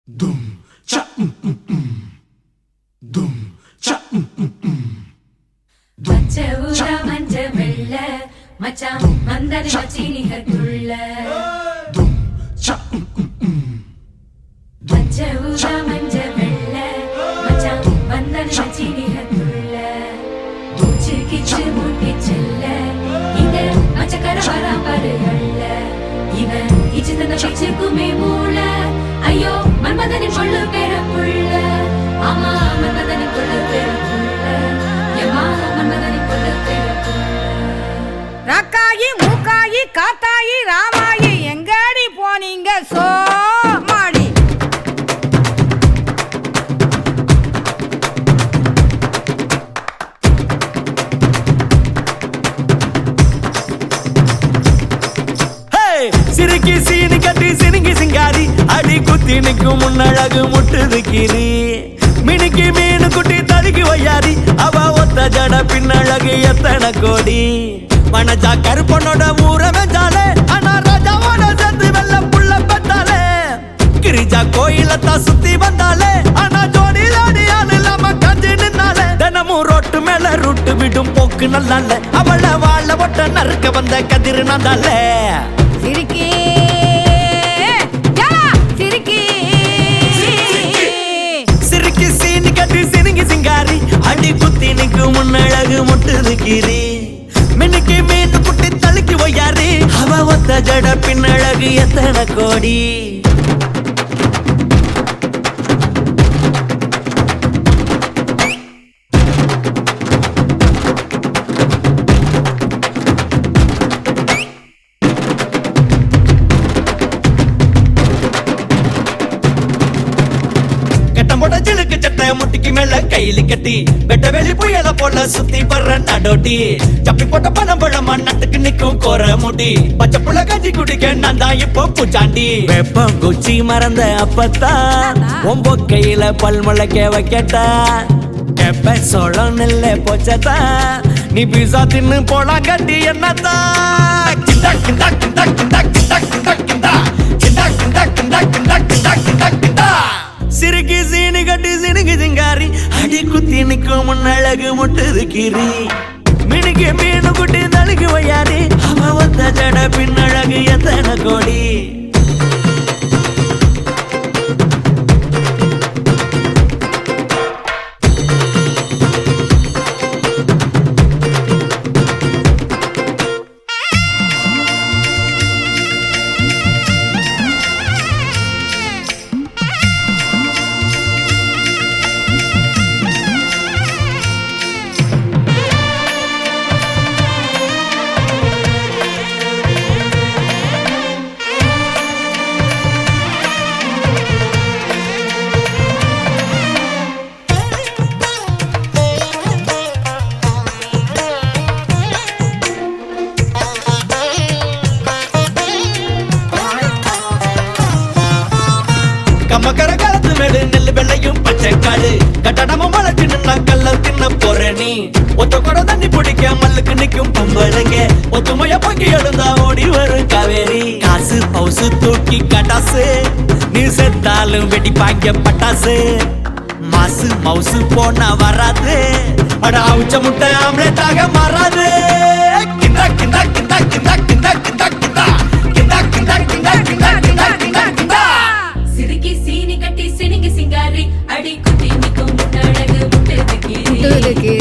Dum cha dum cha பச்சை ஊதா மஞ்ச வெள்ள மச்சான் மந்தரி மச்சினிகர் துள்ள dum cha பச்சை ஊதா மஞ்ச வெள்ள மச்சான் மந்தரி மச்சினிகர் துள்ள மூச்சு கிச்சு மூட்டி செல்ல இங்க மச்சக்கர வராம்பரு அள்ள இவன் இச்சு தந்த பிச்சுக்குமே மூள ஐயோ மன்மதனின் கொள்ளு பேர புள்ள ஆமா மன்மதனின் கொள்ளு பேர புள்ள ஏமா மன்மதனின் கொள்ளு பேர புள்ள ரக்காயி மூக்காயி காத்தாயி ராமாயி எங்கடி போனீங்க சோமாடி சிரிக்கி சீனி கட்டி சினிங்கி சிங்காரி அடி குத்தி நிற்கும் முன்னழகு முட்டுது கீரி மினுக்கி மீனு குட்டி தடுக்கி வையாரி அவ ஒத்த ஜட பின்னழகு எத்தனை கோடி மனஜா கருப்பனோட ஊரமே ஜாலே ஆனா ராஜாவோட சேர்ந்து வெள்ள புள்ள பெத்தாலே கிரிஜா கோயிலத்தான் சுத்தி வந்தாலே ஆனா ஜோடி ஜோடி ஆள் இல்லாம கஞ்சி நின்னாலே தினமும் ரோட்டு மேல ரூட்டு விடும் போக்கு நல்லால அவளை வாழ ஒட்ட நறுக்க வந்த கதிர் நந்தாலே சிரிக்கி யலா சிரிக்கி சிரிக்கி சீனி கட்டி சினிங்கி சிங்காரி அடி குத்தி நிற்கும் முன்னழகு முட்டுது கீரி மினுக்கி மீன் குட்டி தழுக்கி வையாரி அவ ஒத்த ஜட பின்னழகு எத்தனை கோடி ஜிலுக்கு சட்டை முட்டிக்கு மேல கையில கட்டி வெட்ட வெளி புயல போல சுத்தி படுற நடோட்டி சப்பி போட்ட பணம் பழமா நட்டுக்கு நிக்கும் கோர முடி பச்சை புள்ள கஞ்சி குடிக்க நான் தான் இப்போ பூச்சாண்டி வெப்பம் குச்சி மறந்த அப்பத்தான் ஒம்போ கையில பல் முளைக்க வைக்கட்டா கெப்ப சோளம் நெல்ல போச்சதா நீ பீசா தின்னு போலாம் கட்டி என்னதான் கிண்டா கிண்டா கிண்டா கிண்டா கிண்டா கிண்டா கிண்டா கிண்டா கிண்டா கிண்டா கிண்டா கிண்டா கிண்டா கிண்டா சிரிக்கி சீனி கட்டி சினிங்கி சிங்காரி அடி குத்தி நிற்கும் முன்னழகு முட்டுது கீரி மினுக்கு மீனு குட்டி தழுக்கு வையாரி அவ ஒத்த ஜட பின்னழகு எத்தனை கோடி கம்மக்கர காலத்து மேடு நெல்லு வெள்ளையும் பச்சை காடு கட்டடமும் வளர்ச்சி நின்னா கல்ல தின்ன போற நீ ஒத்த கூட தண்ணி பிடிக்க மல்லுக்கு நிக்கும் பொம்பளைங்க ஒத்துமைய பொங்கி எழுந்தா ஓடி வரும் காவேரி காசு பவுசு தூக்கி கட்டாசு நீ செத்தாலும் வெடி பாங்க பட்டாசு மாசு மவுசு போனா வராது அட அவுச்ச முட்டை ஆம்லேட்டாக மாறாது கிண்டா கிண்டா கிண்டா கிண்டா கிண்டா கிண்டா கிண்டா கிண்டா கிண்டா கிண்டா கிண்டா கிண்டா கிண்டா கிண்டா சிரிக்கி சீனி கட்டி சினிங்கி சிங்காரி அடி குத்தி நிக்கும் முட்டழகு முட்டுது கீரி